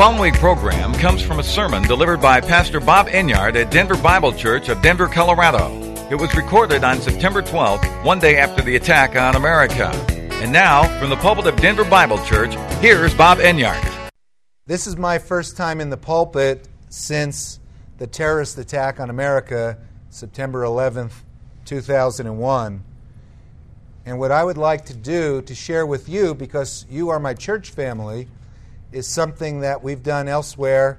following program comes from a sermon delivered by Pastor Bob Enyart at Denver Bible Church of Denver, Colorado. It was recorded on September 12th, one day after the attack on America. And now, from the pulpit of Denver Bible Church, here's Bob Enyart. This is my first time in the pulpit since the terrorist attack on America, September 11th, 2001. And what I would like to do to share with you, because you are my church family, is something that we've done elsewhere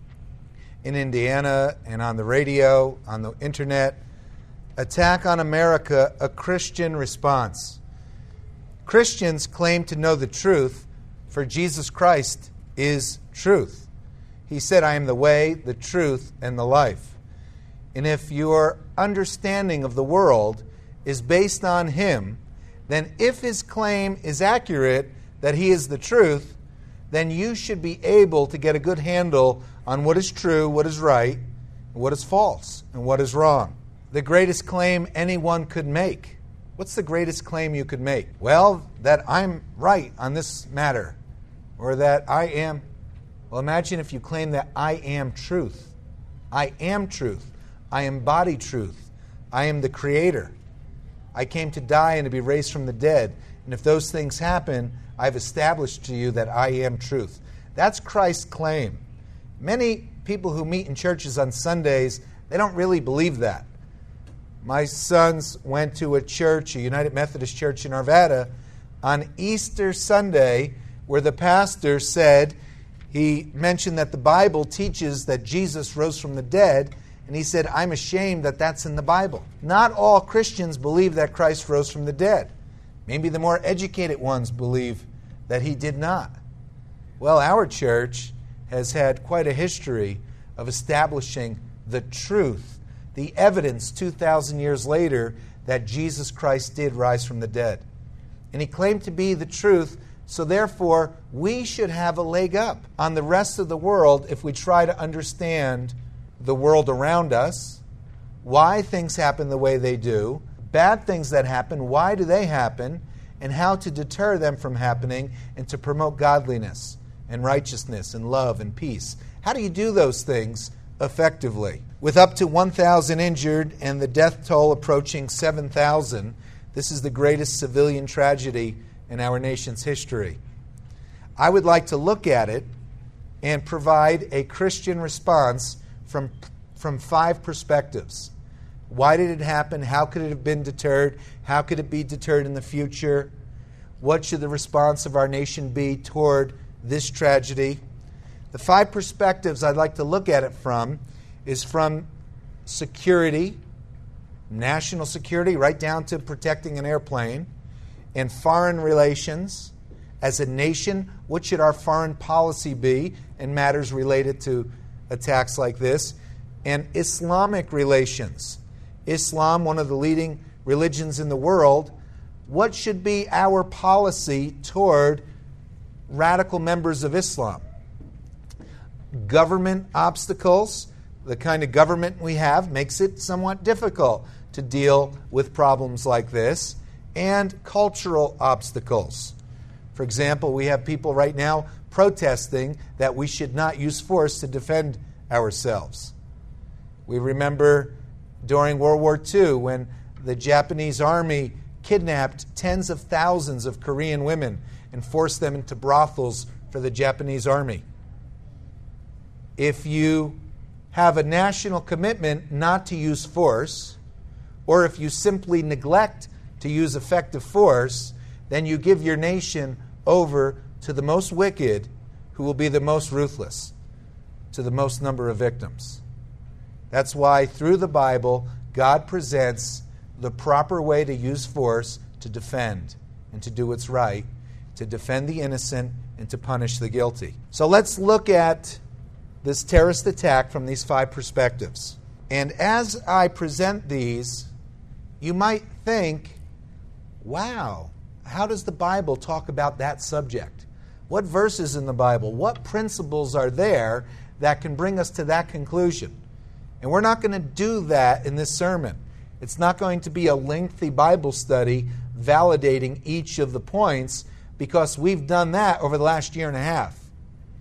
in Indiana and on the radio, on the internet. Attack on America, a Christian response. Christians claim to know the truth, for Jesus Christ is truth. He said, I am the way, the truth, and the life. And if your understanding of the world is based on Him, then if His claim is accurate that He is the truth, then you should be able to get a good handle on what is true, what is right, what is false, and what is wrong. The greatest claim anyone could make. What's the greatest claim you could make? Well, that I'm right on this matter, or that I am. Well, imagine if you claim that I am truth. I am truth. I embody truth. I am the Creator. I came to die and to be raised from the dead. And if those things happen, I've established to you that I am truth. That's Christ's claim. Many people who meet in churches on Sundays, they don't really believe that. My sons went to a church, a United Methodist church in Arvada, on Easter Sunday, where the pastor said, he mentioned that the Bible teaches that Jesus rose from the dead, and he said, I'm ashamed that that's in the Bible. Not all Christians believe that Christ rose from the dead. Maybe the more educated ones believe that He did not. Well, our church has had quite a history of establishing the truth, the evidence 2,000 years later that Jesus Christ did rise from the dead. And He claimed to be the truth, so therefore we should have a leg up on the rest of the world if we try to understand the world around us, why things happen the way they do, bad things that happen, why do they happen, and how to deter them from happening and to promote godliness and righteousness and love and peace. How do you do those things effectively? With up to 1,000 injured and the death toll approaching 7,000, this is the greatest civilian tragedy in our nation's history. I would like to look at it and provide a Christian response from 5 perspectives. Why did it happen? How could it have been deterred? How could it be deterred in the future? What should the response of our nation be toward this tragedy? The 5 perspectives I'd like to look at it from is from security, national security, right down to protecting an airplane, and foreign relations. As a nation, what should our foreign policy be in matters related to attacks like this? And Islamic relations. Islam, one of the leading religions in the world, what should be our policy toward radical members of Islam? Government obstacles, the kind of government we have, makes it somewhat difficult to deal with problems like this, and cultural obstacles. For example, we have people right now protesting that we should not use force to defend ourselves. We remember during World War II, when the Japanese army kidnapped tens of thousands of Korean women and forced them into brothels for the Japanese army. If you have a national commitment not to use force, or if you simply neglect to use effective force, then you give your nation over to the most wicked, who will be the most ruthless, to the most number of victims. That's why through the Bible, God presents the proper way to use force to defend and to do what's right, to defend the innocent and to punish the guilty. So let's look at this terrorist attack from these 5 perspectives. And as I present these, you might think, wow, how does the Bible talk about that subject? What verses in the Bible, what principles are there that can bring us to that conclusion? And we're not going to do that in this sermon. It's not going to be a lengthy Bible study validating each of the points, because we've done that over the last year and a half.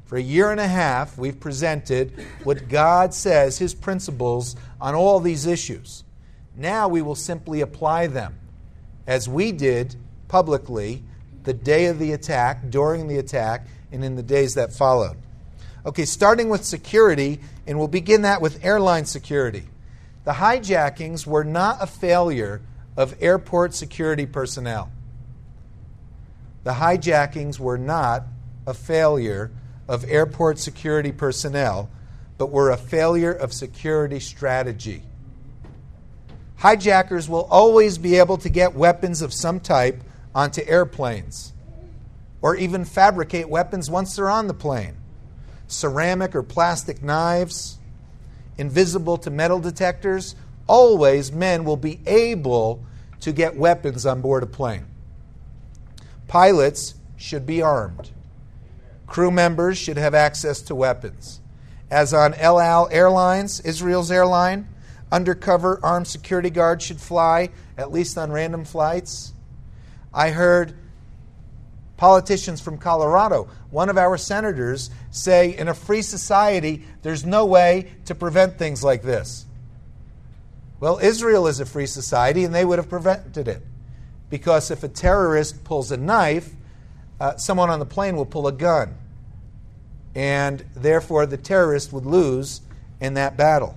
For a year and a half, we've presented what God says, His principles on all these issues. Now we will simply apply them, as we did publicly the day of the attack, during the attack, and in the days that followed. Okay, starting with security, and we'll begin that with airline security. The hijackings were not a failure of airport security personnel. The hijackings were not a failure of airport security personnel, but were a failure of security strategy. Hijackers will always be able to get weapons of some type onto airplanes, or even fabricate weapons once they're on the plane. Ceramic or plastic knives, invisible to metal detectors, always men will be able to get weapons on board a plane. Pilots should be armed. Crew members should have access to weapons. As on El Al Airlines, Israel's airline, undercover armed security guards should fly, at least on random flights. I heard politicians from Colorado, one of our senators, say in a free society, there's no way to prevent things like this. Well, Israel is a free society, and they would have prevented it. Because if a terrorist pulls a knife, someone on the plane will pull a gun. And therefore, the terrorist would lose in that battle.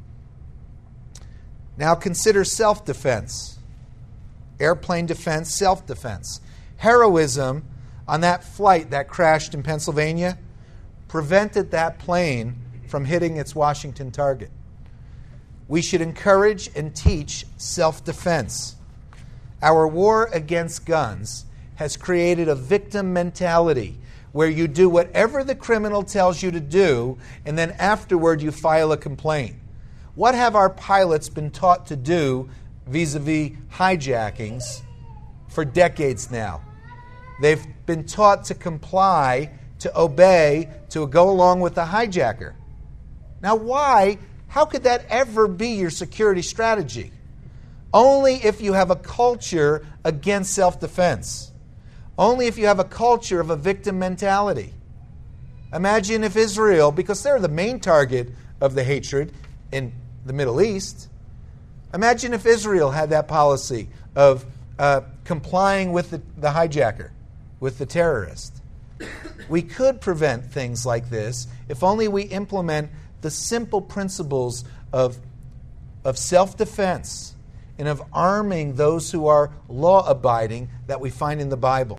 Now consider self-defense. Airplane defense, self-defense. Heroism on that flight that crashed in Pennsylvania prevented that plane from hitting its Washington target. We should encourage and teach self-defense. Our war against guns has created a victim mentality where you do whatever the criminal tells you to do, and then afterward you file a complaint. What have our pilots been taught to do vis-a-vis hijackings for decades now? They've been taught to comply, to obey, to go along with the hijacker. Now why? How could that ever be your security strategy? Only if you have a culture against self-defense. Only if you have a culture of a victim mentality. Imagine if Israel, because they're the main target of the hatred in the Middle East, imagine if Israel had that policy of complying with the hijacker, with the terrorist. We could prevent things like this if only we implement the simple principles of self-defense and of arming those who are law-abiding that we find in the Bible.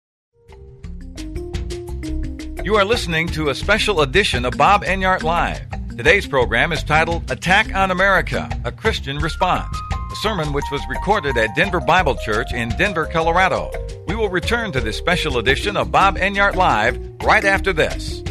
You are listening to a special edition of Bob Enyart Live. Today's program is titled Attack on America, A Christian Response, a sermon which was recorded at Denver Bible Church in Denver, Colorado. We will return to this special edition of Bob Enyart Live right after this.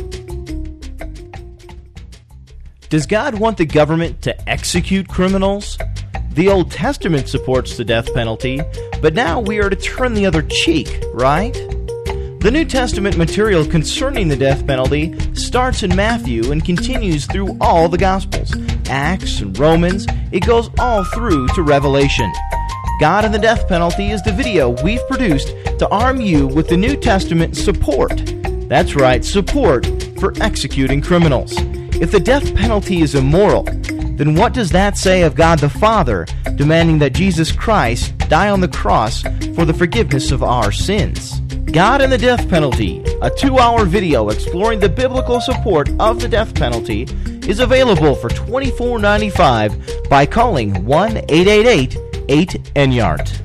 Does God want the government to execute criminals? The Old Testament supports the death penalty, but now we are to turn the other cheek, right? The New Testament material concerning the death penalty starts in Matthew and continues through all the Gospels, Acts and Romans. It goes all through to Revelation. God and the Death Penalty is the video we've produced to arm you with the New Testament support. That's right, support for executing criminals. If the death penalty is immoral, then what does that say of God the Father demanding that Jesus Christ die on the cross for the forgiveness of our sins? God and the Death Penalty, a 2-hour video exploring the biblical support of the death penalty, is available for $24.95 by calling 1-888-8-ENYART.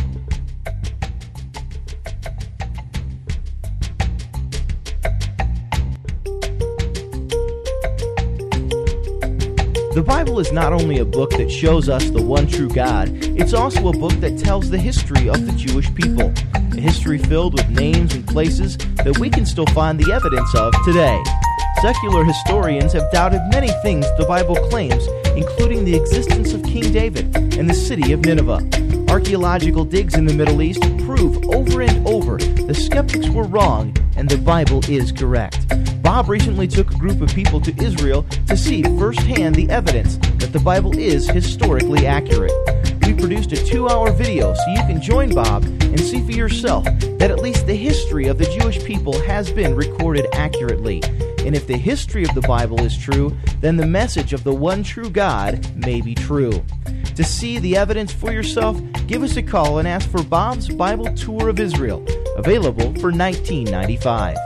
The Bible is not only a book that shows us the one true God, it's also a book that tells the history of the Jewish people. A history filled with names and places that we can still find the evidence of today. Secular historians have doubted many things the Bible claims, including the existence of King David and the city of Nineveh. Archaeological digs in the Middle East prove over and over the skeptics were wrong and the Bible is correct. Bob recently took a group of people to Israel to see firsthand the evidence that the Bible is historically accurate. We produced a 2-hour video so you can join Bob and see for yourself that at least the history of the Jewish people has been recorded accurately. And if the history of the Bible is true, then the message of the one true God may be true. To see the evidence for yourself, give us a call and ask for Bob's Bible Tour of Israel, available for $19.95.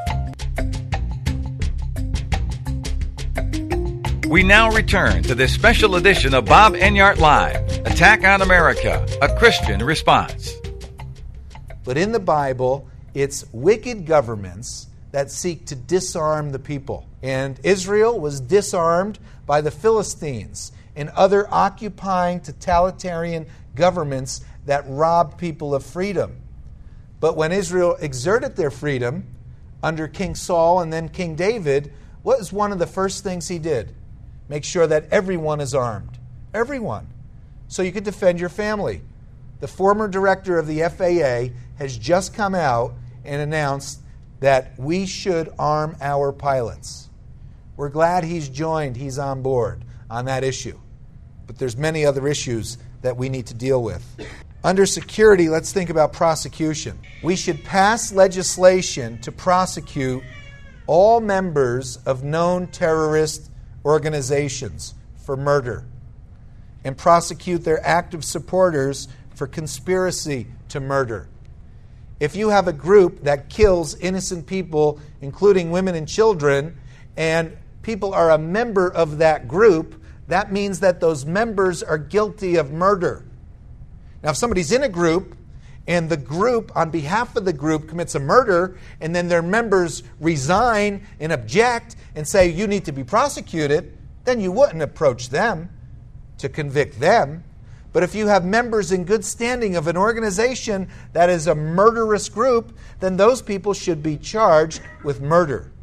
We now return to this special edition of Bob Enyart Live, Attack on America, a Christian response. But in the Bible, it's wicked governments that seek to disarm the people. And Israel was disarmed by the Philistines and other occupying totalitarian governments that robbed people of freedom. But when Israel exerted their freedom under King Saul and then King David, what was one of the first things he did? Make sure that everyone is armed. Everyone. So you can defend your family. The former director of the FAA has just come out and announced that we should arm our pilots. We're glad he's on board on that issue. But there's many other issues that we need to deal with. Under security, let's think about prosecution. We should pass legislation to prosecute all members of known terrorist organizations for murder and prosecute their active supporters for conspiracy to murder. If you have a group that kills innocent people, including women and children, and people are a member of that group, that means that those members are guilty of murder. Now, if somebody's in a group and the group, on behalf of the group, commits a murder, and then their members resign and object and say, you need to be prosecuted, then you wouldn't approach them to convict them. But if you have members in good standing of an organization that is a murderous group, then those people should be charged with murder.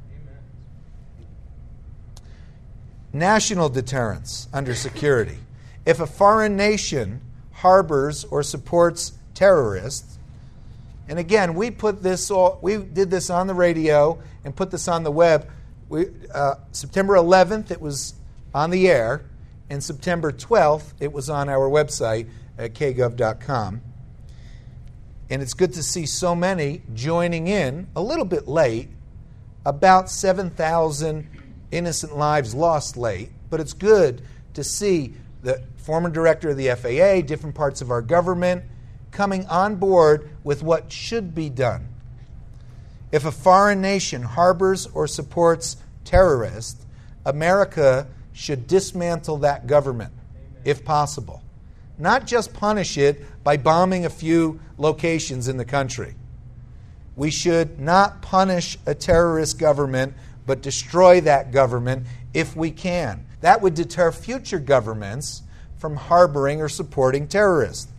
National deterrence under security. If a foreign nation harbors or supports terrorists, and again, we did this on the radio and put this on the web. September 11th, it was on the air, and September 12th, it was on our website at kgov.com. And it's good to see so many joining in, a little bit late, about 7,000 innocent lives lost late, but it's good to see the former director of the FAA, different parts of our government, coming on board with what should be done. If a foreign nation harbors or supports terrorists, America should dismantle that government, if possible. Not just punish it by bombing a few locations in the country. We should not punish a terrorist government, but destroy that government if we can. That would deter future governments from harboring or supporting terrorists.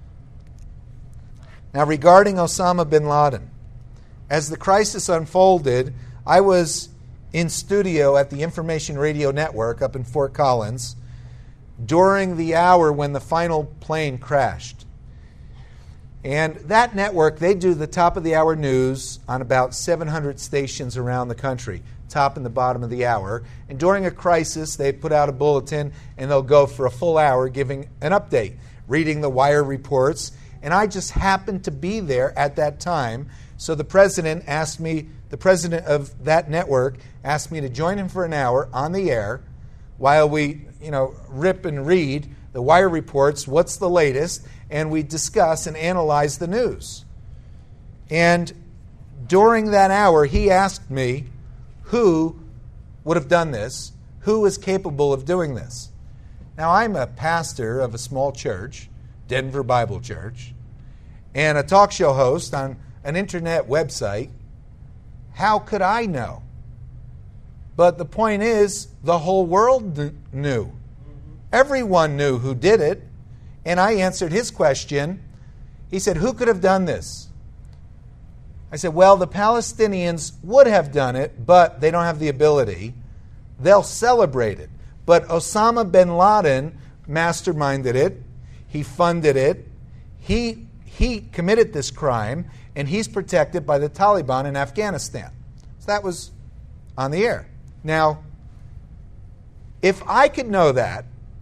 Now, regarding Osama bin Laden, as the crisis unfolded, I was in studio at the Information Radio Network up in Fort Collins during the hour when the final plane crashed. And that network, they do the top of the hour news on about 700 stations around the country, top and the bottom of the hour. And during a crisis, they put out a bulletin and they'll go for a full hour giving an update, reading the wire reports. And I just happened to be there at that time. So the president of that network asked me to join him for an hour on the air while we, rip and read the wire reports, what's the latest, and we discuss and analyze the news. And during that hour, he asked me who would have done this, who is capable of doing this. Now, I'm a pastor of a small church, Denver Bible Church, and a talk show host on an internet website. How could I know? But the point is, the whole world knew. Everyone knew who did it. And I answered his question. He said, who could have done this? I said, well, the Palestinians would have done it, but they don't have the ability. They'll celebrate it. But Osama bin Laden masterminded it. He funded it. He committed this crime, and he's protected by the Taliban in Afghanistan. So that was on the air. Now, if I could know that,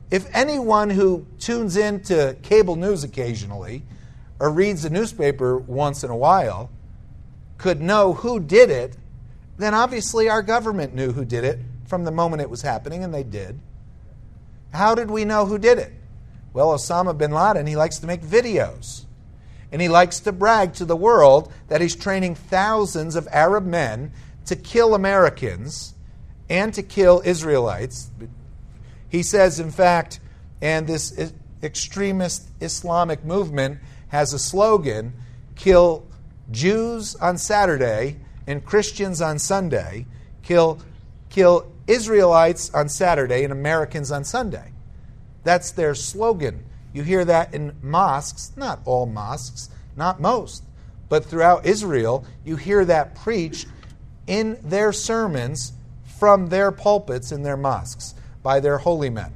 If anyone who tunes in to cable news occasionally or reads a newspaper once in a while could know who did it, then obviously our government knew who did it from the moment it was happening, and they did. How did we know who did it? Well, Osama bin Laden, he likes to make videos. And he likes to brag to the world that he's training thousands of Arab men to kill Americans and to kill Israelites. He says, in fact, and this extremist Islamic movement has a slogan, kill Jews on Saturday and Christians on Sunday, kill Israelites on Saturday and Americans on Sunday. That's their slogan. You hear that in mosques, not all mosques, not most, but throughout Israel, you hear that preached in their sermons from their pulpits in their mosques by their holy men.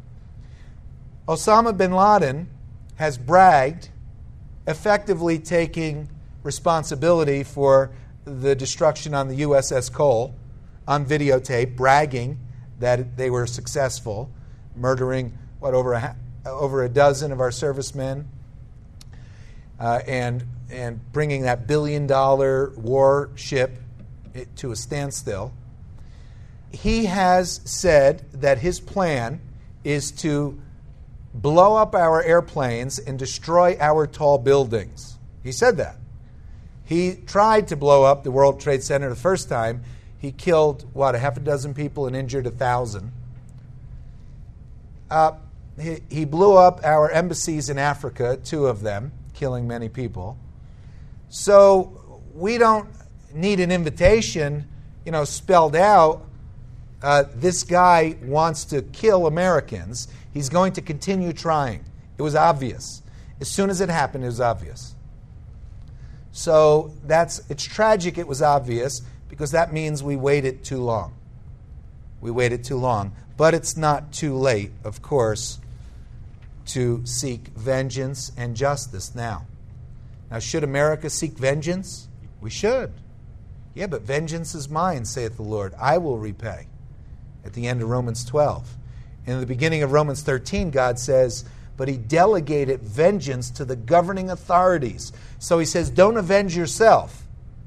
Osama bin Laden has bragged, effectively taking responsibility for the destruction on the USS Cole on videotape, bragging that they were successful, murdering over a dozen of our servicemen, and bringing that $1 billion warship to a standstill. He has said that his plan is to blow up our airplanes and destroy our tall buildings. He said that. He tried to blow up the World Trade Center the first time. He killed, a half a dozen people and injured 1,000. He blew up our embassies in Africa, 2 of them, killing many people. So we don't need an invitation, spelled out. This guy wants to kill Americans. He's going to continue trying. It was obvious. As soon as it happened, it was obvious. So it's tragic it was obvious, because that means we waited too long. We waited too long. But it's not too late, of course, to seek vengeance and justice now. Now, should America seek vengeance? We should. Yeah, but vengeance is mine, saith the Lord. I will repay. At the end of Romans 12. In the beginning of Romans 13, God says, but he delegated vengeance to the governing authorities. So he says, don't avenge yourself.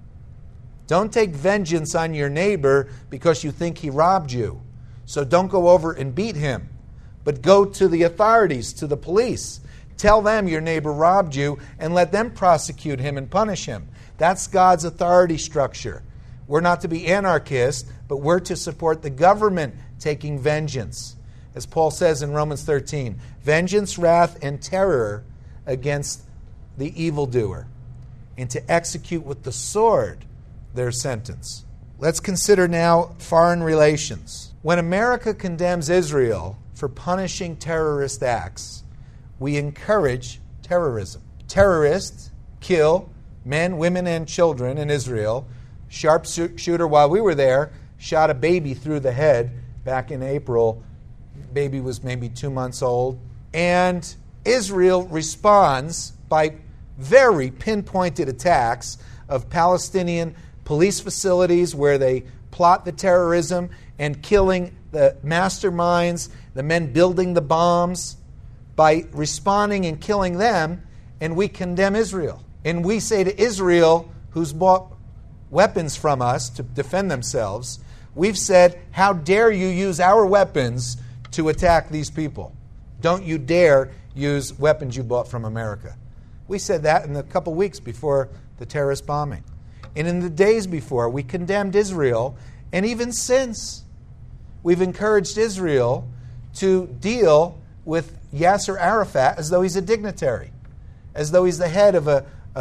Don't take vengeance on your neighbor because you think he robbed you. So don't go over and beat him. But go to the authorities, to the police. Tell them your neighbor robbed you and let them prosecute him and punish him. That's God's authority structure. We're not to be anarchists, but we're to support the government taking vengeance. As Paul says in Romans 13, vengeance, wrath, and terror against the evildoer, and to execute with the sword their sentence. Let's consider now foreign relations. When America condemns Israel for punishing terrorist acts, we encourage terrorism. Terrorists kill men, women, and children in Israel. Sharpshooter, while we were there, shot a baby through the head back in April. Baby was maybe 2 months old. And Israel responds by very pinpointed attacks of Palestinian police facilities where they plot the terrorism and killing the masterminds, the men building the bombs, by responding and killing them, and we condemn Israel. And we say to Israel, who's bought weapons from us to defend themselves, we've said, how dare you use our weapons to attack these people? Don't you dare use weapons you bought from America. We said that in the couple weeks before the terrorist bombing. And in the days before, we condemned Israel, and even since, we've encouraged Israel to deal with Yasser Arafat as though he's a dignitary, as though he's the head of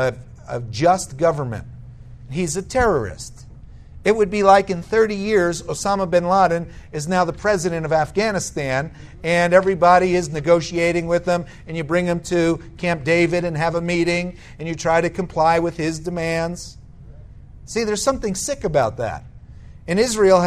a just government. He's a terrorist. It would be like in 30 years, Osama bin Laden is now the president of Afghanistan, and everybody is negotiating with him, and you bring him to Camp David and have a meeting, and you try to comply with his demands. See, there's something sick about that. And Israel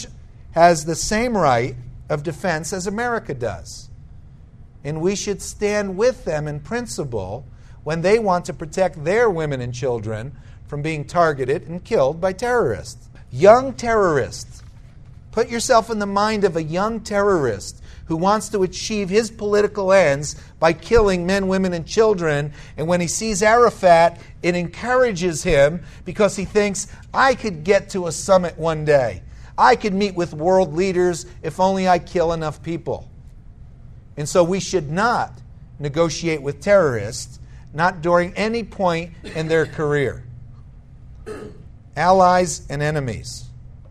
has the same right of defense as America does. And we should stand with them in principle when they want to protect their women and children from being targeted and killed by terrorists. Young terrorists. Put yourself in the mind of a young terrorist who wants to achieve his political ends by killing men, women, and children. And when he sees Arafat, it encourages him because he thinks, I could get to a summit one day. I could meet with world leaders if only I kill enough people. And so we should not negotiate with terrorists, not during any point in their career. Allies and enemies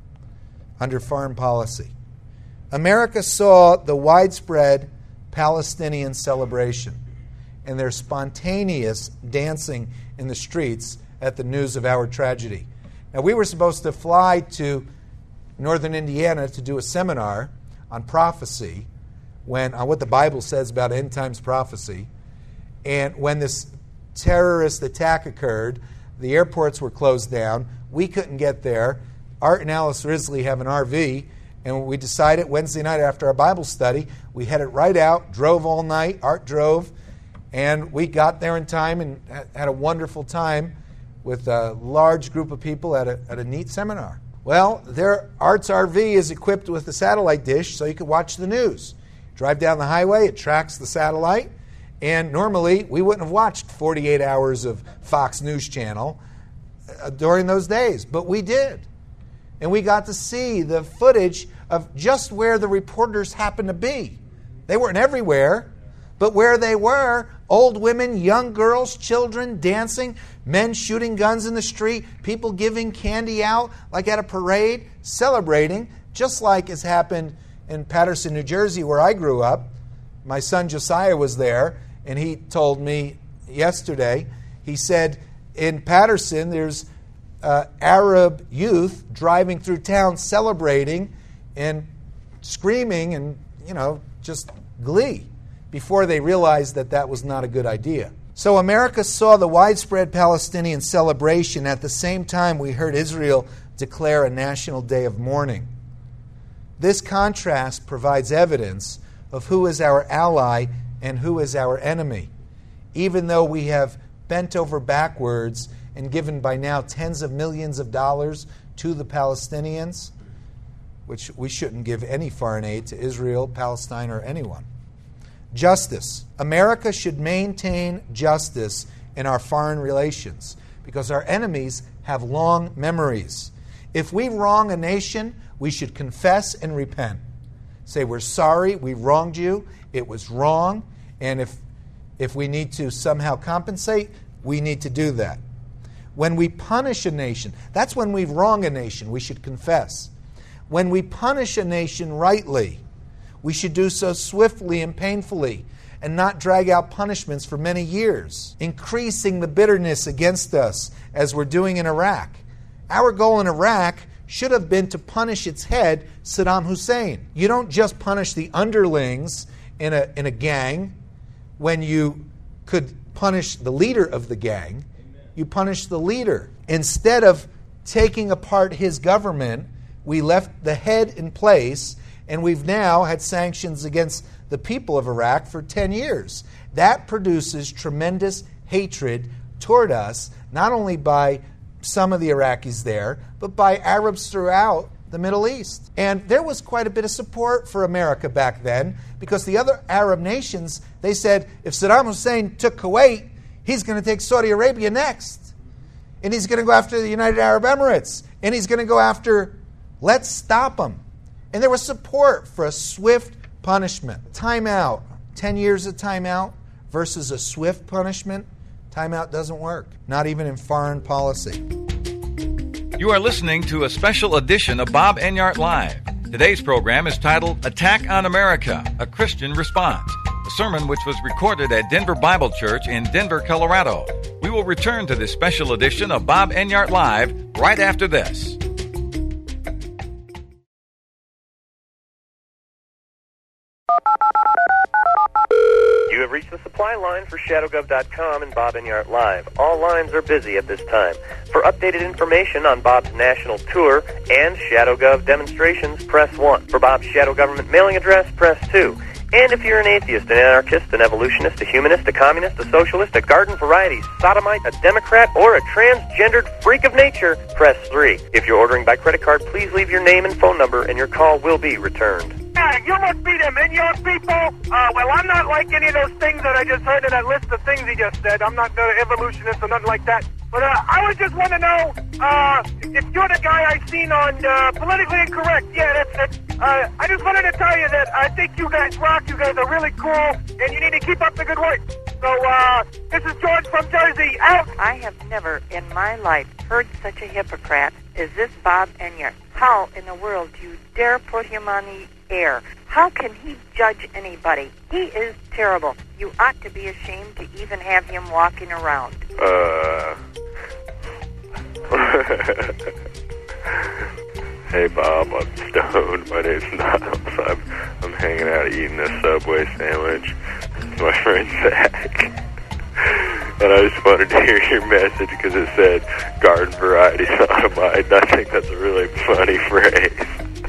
under foreign policy. America saw the widespread Palestinian celebration and their spontaneous dancing in the streets at the news of our tragedy. Now, we were supposed to fly to northern Indiana to do a seminar on prophecy, on what the Bible says about end times prophecy. And when this terrorist attack occurred, the airports were closed down. We couldn't get there. Art and Alice Risley have an RV, and we decided Wednesday night after our Bible study, we headed right out, drove all night. Art drove, and we got there in time and had a wonderful time with a large group of people at a neat seminar. Well, Art's RV is equipped with a satellite dish so you can watch the news. Drive down the highway, it tracks the satellite, and normally we wouldn't have watched 48 hours of Fox News Channel during those days, but we did. And we got to see the footage of just where the reporters happened to be. They weren't everywhere, but where they were, old women, young girls, children dancing, men shooting guns in the street, people giving candy out like at a parade, celebrating, just like has happened in Paterson, New Jersey, where I grew up. My son Josiah was there, and he told me yesterday, he said, in Paterson, there's Arab youth driving through town celebrating and screaming and, just glee before they realized that was not a good idea. So America saw the widespread Palestinian celebration at the same time we heard Israel declare a national day of mourning. This contrast provides evidence of who is our ally and who is our enemy. Even though we have bent over backwards and given by now tens of millions of dollars to the Palestinians, which we shouldn't give any foreign aid to Israel, Palestine, or anyone. Justice. America should maintain justice in our foreign relations because our enemies have long memories. If we wrong a nation, we should confess and repent. Say, we're sorry, we wronged you, it was wrong, and if we need to somehow compensate, we need to do that. When we punish a nation, that's when we wrong a nation, we should confess. When we punish a nation rightly, we should do so swiftly and painfully and not drag out punishments for many years, increasing the bitterness against us as we're doing in Iraq. Our goal in Iraq should have been to punish its head, Saddam Hussein. You don't just punish the underlings in a gang when you could punish the leader of the gang. You punish the leader. Instead of taking apart his government, we left the head in place, and we've now had sanctions against the people of Iraq for 10 years. That produces tremendous hatred toward us, not only by some of the Iraqis there, but by Arabs throughout the Middle East. And there was quite a bit of support for America back then, because the other Arab nations, they said, if Saddam Hussein took Kuwait, he's going to take Saudi Arabia next. And he's going to go after the United Arab Emirates. And he's going to go after, let's stop him. And there was support for a swift punishment. Timeout, 10 years of timeout versus a swift punishment. Timeout doesn't work, not even in foreign policy. You are listening to a special edition of Bob Enyart Live. Today's program is titled Attack on America, a Christian Response, a sermon which was recorded at Denver Bible Church in Denver, Colorado. We will return to this special edition of Bob Enyart Live right after this. You have reached the supply line for ShadowGov.com and Bob Enyart Live. All lines are busy at this time. For updated information on Bob's national tour and ShadowGov demonstrations, press 1. For Bob's Shadow Government mailing address, press 2. And if you're an atheist, an anarchist, an evolutionist, a humanist, a communist, a socialist, a garden variety sodomite, a Democrat, or a transgendered freak of nature, press 3. If you're ordering by credit card, please leave your name and phone number, and your call will be returned. Yeah, you must be them in-your people. Well, I'm not like any of those things that I just heard in that list of things he just said. I'm not the evolutionist or nothing like that. But I would just want to know if you're the guy I seen on Politically Incorrect. Yeah, that's it. I just wanted to tell you that I think you guys rock. You guys are really cool, and you need to keep up the good work. So, this is George from Jersey, out. I have never in my life heard such a hypocrite as this Bob Enyart. How in the world do you dare put him on the air? How can he judge anybody? He is terrible. You ought to be ashamed to even have him walking around. Hey Bob, I'm stoned. My name's Niles. I'm hanging out eating a Subway sandwich with my friend Zach. And I just wanted to hear your message because it said garden variety sodomite. I think that's a really funny phrase.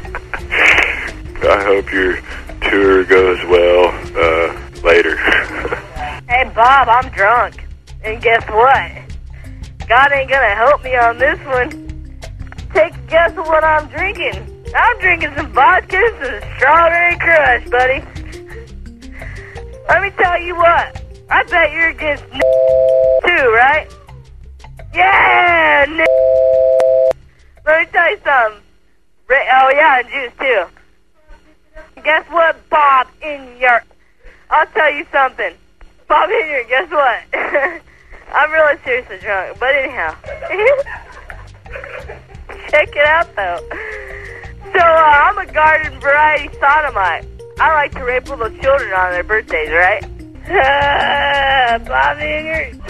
I hope your tour goes well later. Hey Bob, I'm drunk. And guess what? God ain't gonna help me on this one. Take a guess of what I'm drinking. I'm drinking some vodka and some strawberry crush, buddy. Let me tell you what. I bet you're against too, right? Yeah, Let me tell you something. Oh yeah, and juice too. Guess what, Bob Enyart? I'll tell you something. Bob Enyart, guess what? I'm really seriously drunk, but anyhow. Check it out, though. So, I'm a garden variety sodomite. I like to rape little children on their birthdays, right? Bob Enyart.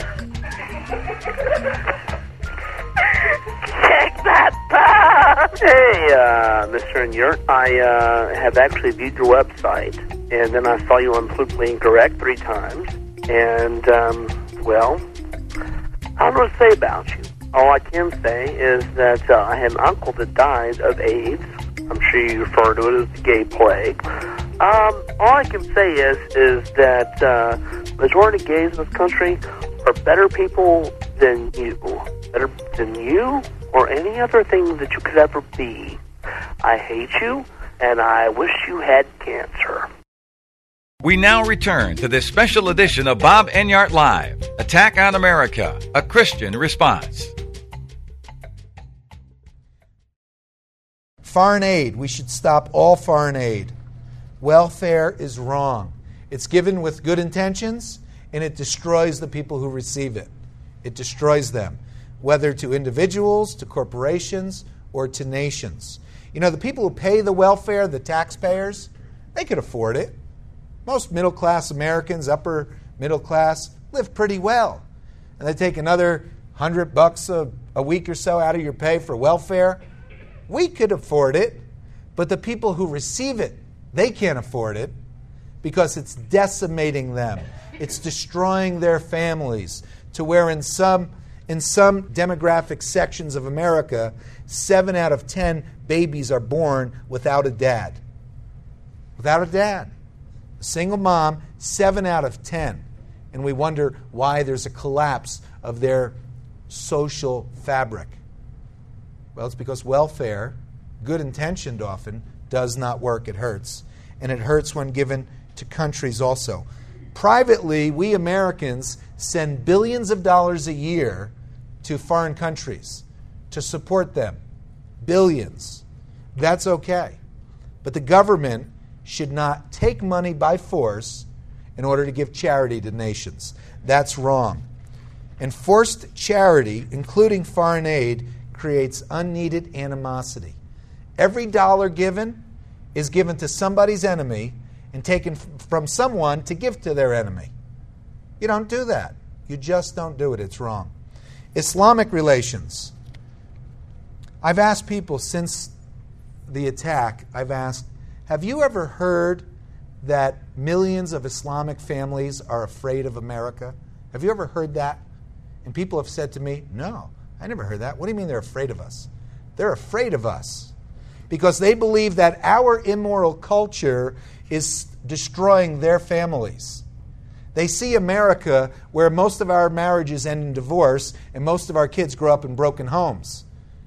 Check that, Bob. Hey, Mr. Enyart, I have actually viewed your website, and then I saw you on Politically Incorrect 3 times, and, well, I don't know what to say about you. All I can say is that I had an uncle that died of AIDS. I'm sure you refer to it as the gay plague. All I can say is that majority of gays in this country are better people than you. Better than you or any other thing that you could ever be. I hate you, and I wish you had cancer. We now return to this special edition of Bob Enyart Live, Attack on America, a Christian response. Foreign aid. We should stop all foreign aid. Welfare is wrong. It's given with good intentions, and it destroys the people who receive it. It destroys them, whether to individuals, to corporations, or to nations. You know, the people who pay the welfare, the taxpayers, they could afford it. Most middle-class Americans, upper middle class, live pretty well. And they take another $100 a week or so out of your pay for welfare. We could afford it, but the people who receive it, they can't afford it because it's decimating them. It's destroying their families to where in some demographic sections of America, 7 out of 10 babies are born without a dad. Without a dad. A single mom, 7 out of 10. And we wonder why there's a collapse of their social fabric. Well, it's because welfare, good intentioned often, does not work. It hurts. And it hurts when given to countries also. Privately, we Americans send billions of dollars a year to foreign countries to support them. Billions. That's okay. But the government should not take money by force in order to give charity to nations. That's wrong. And forced charity, including foreign aid, creates unneeded animosity. Every dollar given is given to somebody's enemy and taken from someone to give to their enemy. You don't do that. You just don't do it. It's wrong. Islamic relations. I've asked people since the attack, have you ever heard that millions of Islamic families are afraid of America? Have you ever heard that? And people have said to me, no, I never heard that. What do you mean they're afraid of us? They're afraid of us because they believe that our immoral culture is destroying their families. They see America where most of our marriages end in divorce and most of our kids grow up in broken homes.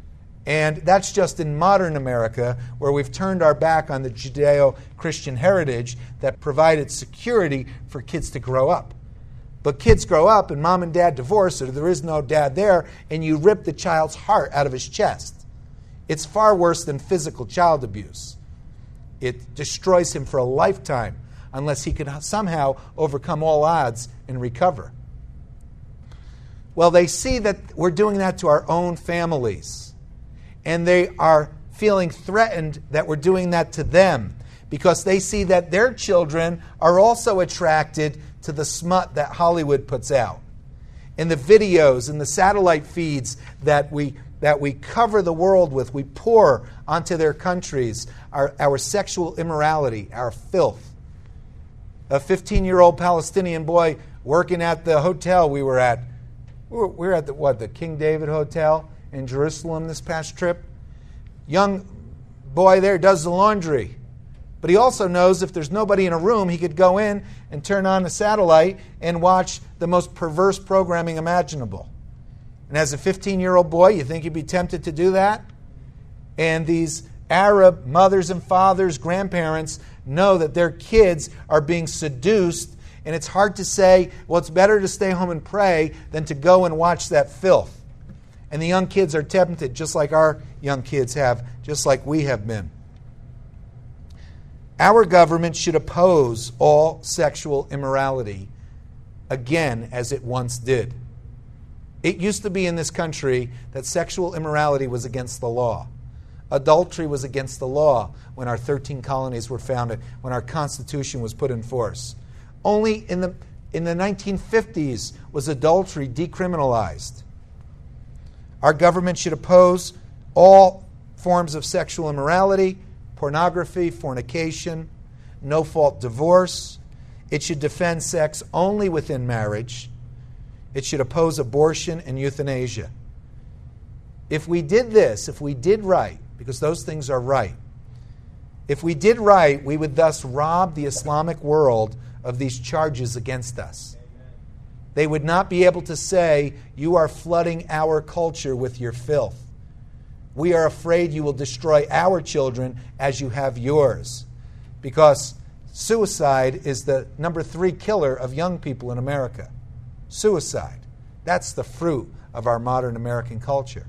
And that's just in modern America, where we've turned our back on the Judeo-Christian heritage that provided security for kids to grow up. But kids grow up and mom and dad divorce, or there is no dad there, and you rip the child's heart out of his chest. It's far worse than physical child abuse. It destroys him for a lifetime unless he can somehow overcome all odds and recover. Well, they see that we're doing that to our own families. And they are feeling threatened that we're doing that to them because they see that their children are also attracted to the smut that Hollywood puts out. In the videos and the satellite feeds that we cover the world with, we pour onto their countries our sexual immorality, our filth. A 15-year-old Palestinian boy working at the hotel we were at. We were at the King David Hotel in Jerusalem this past trip. Young boy there does the laundry. But he also knows if there's nobody in a room, he could go in and turn on a satellite and watch the most perverse programming imaginable. And as a 15-year-old boy, you think you'd be tempted to do that? And these Arab mothers and fathers, grandparents, know that their kids are being seduced, and it's hard to say, well, it's better to stay home and pray than to go and watch that filth. And the young kids are tempted, just like our young kids have, just like we have been. Our government should oppose all sexual immorality, again, as it once did. It used to be in this country that sexual immorality was against the law. Adultery was against the law when our 13 colonies were founded, when our Constitution was put in force. Only in the 1950s was adultery decriminalized. Our government should oppose all forms of sexual immorality, pornography, fornication, no-fault divorce. It should defend sex only within marriage. It should oppose abortion and euthanasia. If we did this, if we did right, because those things are right, if we did right, we would thus rob the Islamic world of these charges against us. They would not be able to say, you are flooding our culture with your filth. We are afraid you will destroy our children as you have yours. Because suicide is the number 3 killer of young people in America. Suicide. That's the fruit of our modern American culture.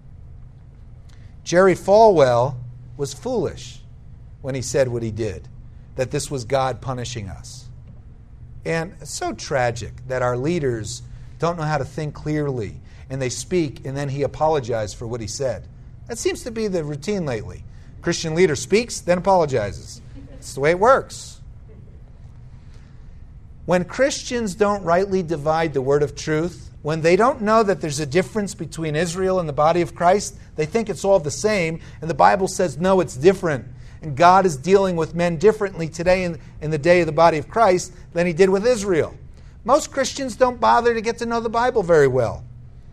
Jerry Falwell was foolish when he said what he did, that this was God punishing us. And it's so tragic that our leaders don't know how to think clearly, and they speak, and then he apologized for what he said. That seems to be the routine lately. Christian leader speaks, then apologizes. It's the way it works. When Christians don't rightly divide the word of truth, when they don't know that there's a difference between Israel and the body of Christ, they think it's all the same, and the Bible says, no, it's different. And God is dealing with men differently today in the day of the body of Christ than he did with Israel. Most Christians don't bother to get to know the Bible very well.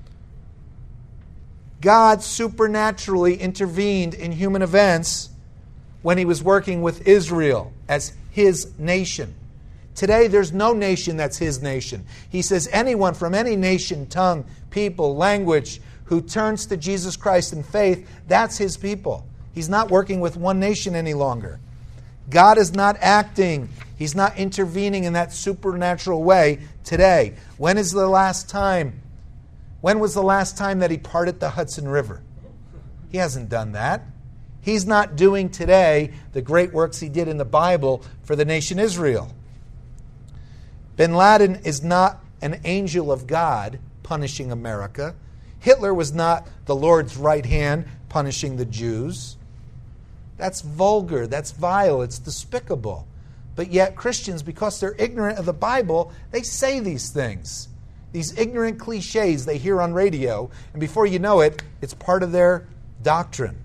God supernaturally intervened in human events when he was working with Israel as his nation. Today, there's no nation that's his nation. He says anyone from any nation, tongue, people, language, who turns to Jesus Christ in faith, that's his people. He's not working with one nation any longer. God is not acting. He's not intervening in that supernatural way today. When was the last time that he parted the Hudson River? He hasn't done that. He's not doing today the great works he did in the Bible for the nation Israel. Bin Laden is not an angel of God punishing America. Hitler was not the Lord's right hand punishing the Jews. That's vulgar, that's vile, it's despicable. But yet Christians, because they're ignorant of the Bible, they say these things. These ignorant cliches they hear on radio, and before you know it, it's part of their doctrine.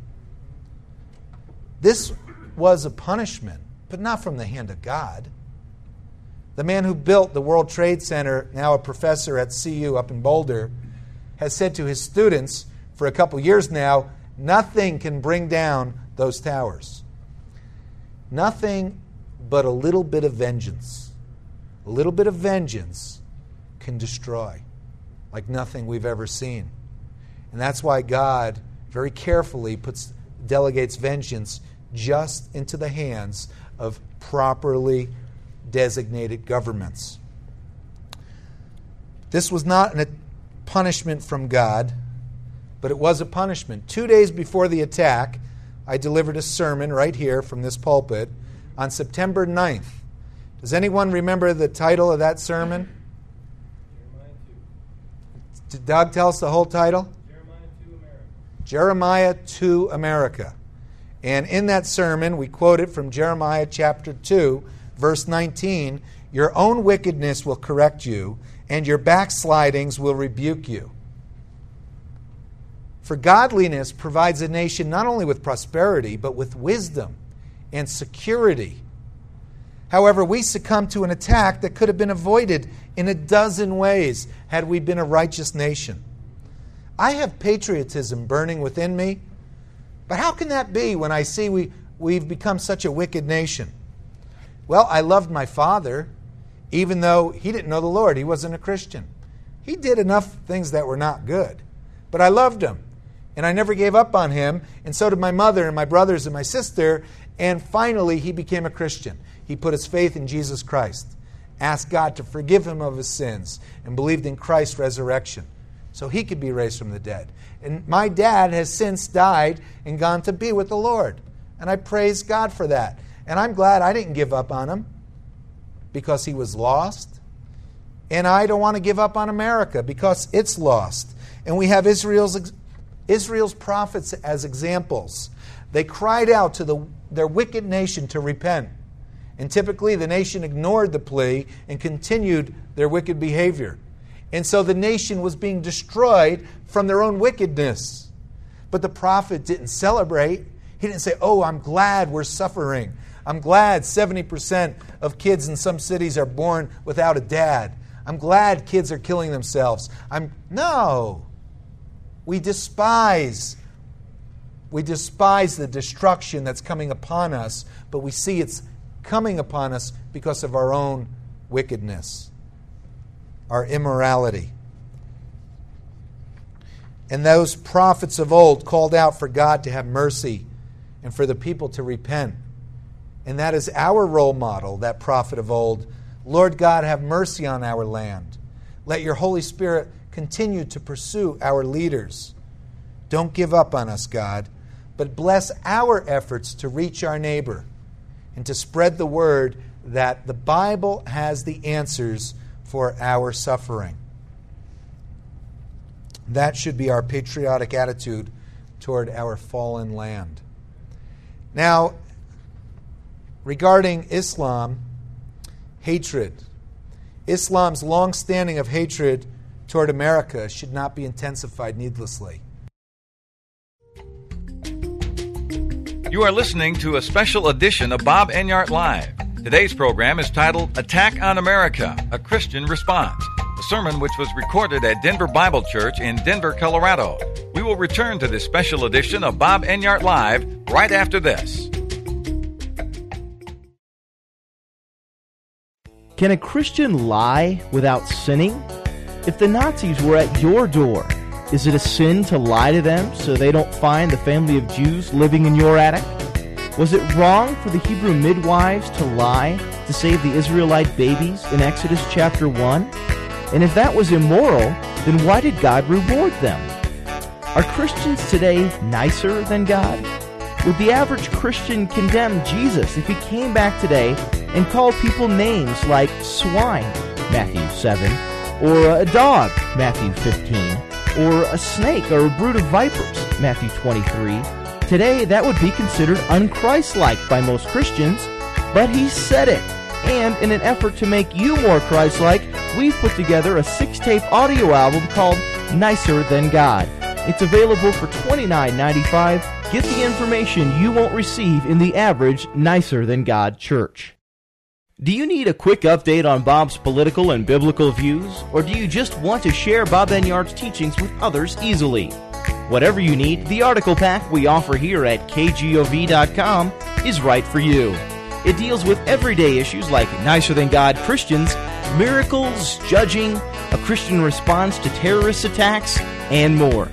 This was a punishment, but not from the hand of God. The man who built the World Trade Center, now a professor at CU up in Boulder, has said to his students for a couple years now, nothing can bring down those towers. Nothing but a little bit of vengeance. A little bit of vengeance can destroy like nothing we've ever seen. And that's why God very carefully delegates vengeance just into the hands of properly designated governments. This was not a punishment from God, but it was a punishment. 2 days before the attack, I delivered a sermon right here from this pulpit on September 9th. Does anyone remember the title of that sermon? Did Doug tell us the whole title? Jeremiah to America. And in that sermon, we quoted from Jeremiah chapter 2, verse 19, "Your own wickedness will correct you, and your backslidings will rebuke you." For godliness provides a nation not only with prosperity, but with wisdom and security. However, we succumbed to an attack that could have been avoided in a dozen ways had we been a righteous nation. I have patriotism burning within me, but how can that be when I see we've become such a wicked nation? Well, I loved my father, even though he didn't know the Lord. He wasn't a Christian. He did enough things that were not good, but I loved him, and I never gave up on him, and so did my mother and my brothers and my sister, and finally he became a Christian. He put his faith in Jesus Christ, asked God to forgive him of his sins, and believed in Christ's resurrection so he could be raised from the dead. And my dad has since died and gone to be with the Lord, and I praise God for that. And I'm glad I didn't give up on him because he was lost, and I don't want to give up on America because it's lost. And we have Israel's prophets as examples. They cried out to their wicked nation to repent. And typically the nation ignored the plea and continued their wicked behavior. And so the nation was being destroyed from their own wickedness. But the prophet didn't celebrate. He didn't say, "Oh, I'm glad we're suffering. I'm glad 70% of kids in some cities are born without a dad. I'm glad kids are killing themselves." No. We despise the destruction that's coming upon us, but we see it's coming upon us because of our own wickedness, our immorality. And those prophets of old called out for God to have mercy and for the people to repent. And that is our role model, that prophet of old. Lord God, have mercy on our land. Let your Holy Spirit continue to pursue our leaders. Don't give up on us, God, but bless our efforts to reach our neighbor and to spread the word that the Bible has the answers for our suffering. That should be our patriotic attitude toward our fallen land. Now, regarding Islam, hatred. Islam's long standing of hatred toward America should not be intensified needlessly. You are listening to a special edition of Bob Enyart Live. Today's program is titled Attack on America, A Christian Response, a sermon which was recorded at Denver Bible Church in Denver, Colorado. We will return to this special edition of Bob Enyart Live right after this. Can a Christian lie without sinning? If the Nazis were at your door, is it a sin to lie to them so they don't find the family of Jews living in your attic? Was it wrong for the Hebrew midwives to lie to save the Israelite babies in Exodus chapter 1? And if that was immoral, then why did God reward them? Are Christians today nicer than God? Would the average Christian condemn Jesus if he came back today and called people names like swine, Matthew 7, or a dog, Matthew 15, or a snake or a brood of vipers, Matthew 23? Today, that would be considered unchristlike by most Christians, but he said it. And in an effort to make you more Christ-like, we've put together a 6-tape audio album called Nicer Than God. It's available for $29.95. Get the information you won't receive in the average Nicer Than God church. Do you need a quick update on Bob's political and biblical views? Or do you just want to share Bob Enyart's teachings with others easily? Whatever you need, the article pack we offer here at KGOV.com is right for you. It deals with everyday issues like Nicer Than God Christians, miracles, judging, a Christian response to terrorist attacks, and more.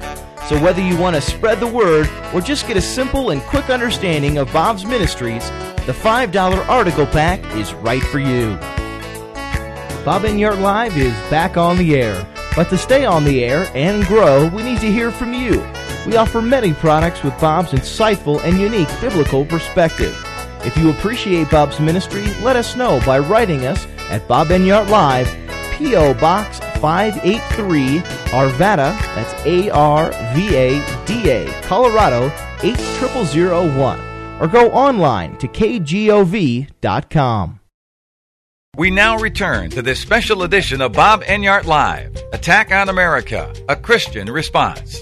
So whether you want to spread the word or just get a simple and quick understanding of Bob's ministries, the $5 article pack is right for you. Bob Enyart Live is back on the air. But to stay on the air and grow, we need to hear from you. We offer many products with Bob's insightful and unique biblical perspective. If you appreciate Bob's ministry, let us know by writing us at Bob Enyart Live, P.O. Box 583, Arvada, that's Arvada, Colorado 80001, or go online to kgov.com. We now return to this special edition of Bob Enyart Live, Attack on America, a Christian response.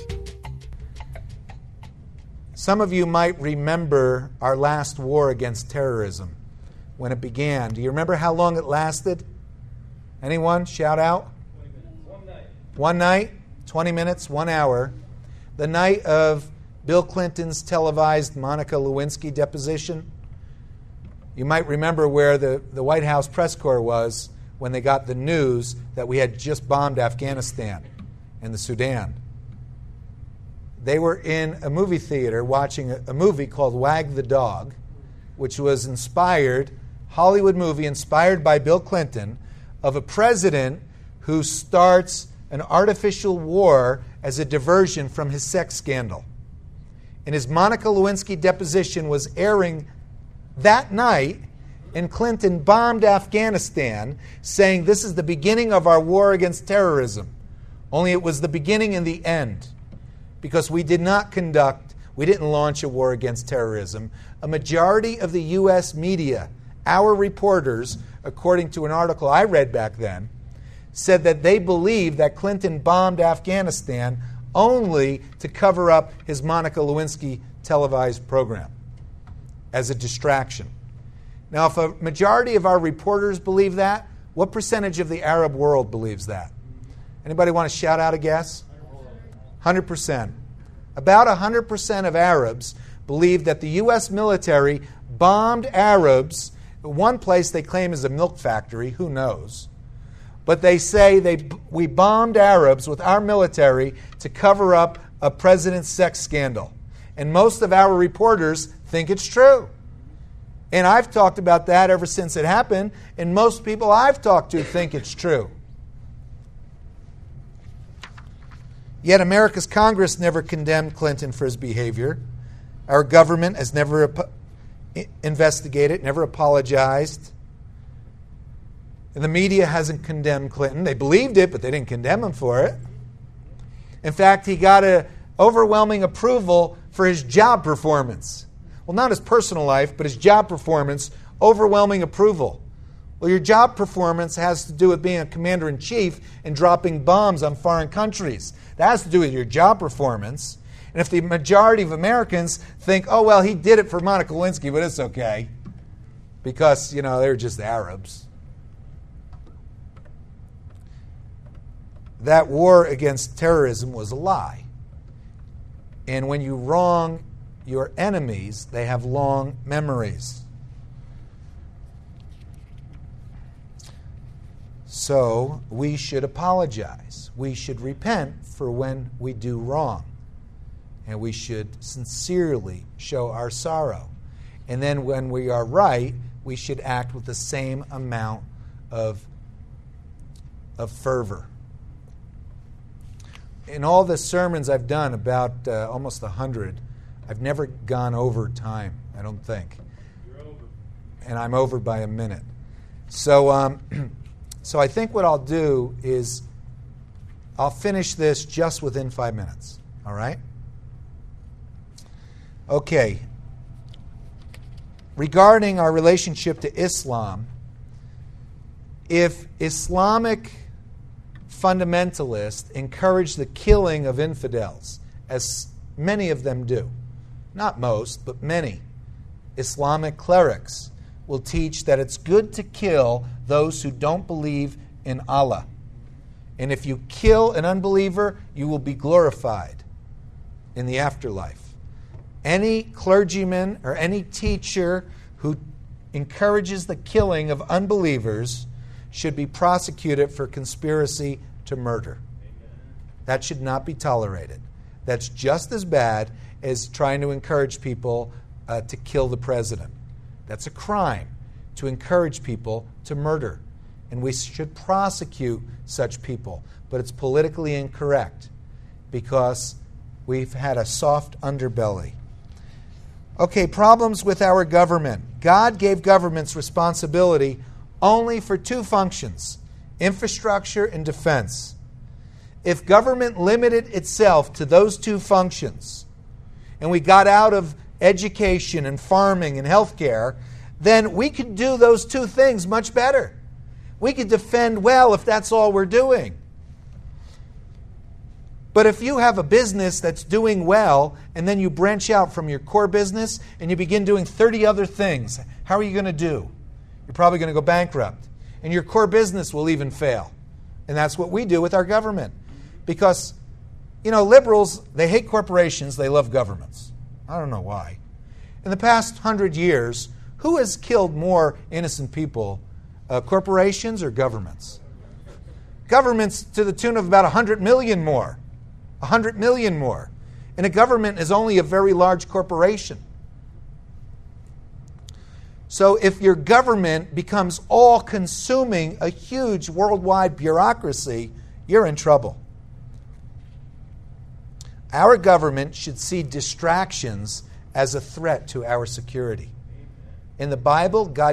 Some of you might remember our last war against terrorism when it began. Do you remember how long it lasted? Anyone? Shout out. 20 minutes. One night. One night, 20 minutes, 1 hour. The night of Bill Clinton's televised Monica Lewinsky deposition. You might remember where the White House press corps was when they got the news that we had just bombed Afghanistan and the Sudan. They were in a movie theater watching a movie called Wag the Dog, which was inspired, Hollywood movie inspired by Bill Clinton, of a president who starts an artificial war as a diversion from his sex scandal. And his Monica Lewinsky deposition was airing that night, and Clinton bombed Afghanistan, saying this is the beginning of our war against terrorism. Only it was the beginning and the end, because we didn't launch a war against terrorism. A majority of the U.S. media, our reporters, according to an article I read back then, said that they believed that Clinton bombed Afghanistan only to cover up his Monica Lewinsky televised program as a distraction. Now, if a majority of our reporters believe that, what percentage of the Arab world believes that? Anybody want to shout out a guess? 100%. About 100% of Arabs believe that the U.S. military bombed Arabs. One place they claim is a milk factory. Who knows? But they say we bombed Arabs with our military to cover up a president's sex scandal. And most of our reporters think it's true. And I've talked about that ever since it happened, and most people I've talked to think it's true. Yet America's Congress never condemned Clinton for his behavior. Our government has never investigated, never apologized. And the media hasn't condemned Clinton. They believed it, but they didn't condemn him for it. In fact, he got an overwhelming approval for his job performance. Well, not his personal life, but his job performance, overwhelming approval. Well, your job performance has to do with being a commander-in-chief and dropping bombs on foreign countries. That has to do with your job performance. And if the majority of Americans think, oh, well, he did it for Monica Lewinsky, but it's okay, because, they're just Arabs. That war against terrorism was a lie. And when you wrong your enemies, they have long memories. So we should apologize. We should repent for when we do wrong. And we should sincerely show our sorrow. And then when we are right, we should act with the same amount of fervor. In all the sermons I've done, about almost 100, I've never gone over time, I don't think. You're over. And I'm over by a minute. So so I think what I'll do is I'll finish this just within 5 minutes. All right? Okay. Regarding our relationship to Islam, if Islamic fundamentalists encourage the killing of infidels, as many of them do, not most, but many, Islamic clerics will teach that it's good to kill those who don't believe in Allah. And if you kill an unbeliever, you will be glorified in the afterlife. Any clergyman or any teacher who encourages the killing of unbelievers should be prosecuted for conspiracy to murder. That should not be tolerated. That's just as bad as trying to encourage people to kill the president. That's a crime, to encourage people to murder. And we should prosecute such people. But it's politically incorrect because we've had a soft underbelly. Okay, problems with our government. God gave governments responsibility only for two functions: infrastructure and defense. If government limited itself to those two functions, and we got out of education and farming and healthcare, then we could do those two things much better. We could defend well if that's all we're doing. But if you have a business that's doing well, and then you branch out from your core business and you begin doing 30 other things, how are you going to do? You're probably going to go bankrupt. And your core business will even fail. And that's what we do with our government. Because, liberals, they hate corporations, they love governments. I don't know why. In the past 100 years, who has killed more innocent people, corporations or governments? Governments to the tune of about 100 million more. 100 million more. And a government is only a very large corporation. So if your government becomes all-consuming, a huge worldwide bureaucracy, you're in trouble. Our government should see distractions as a threat to our security. In the Bible, God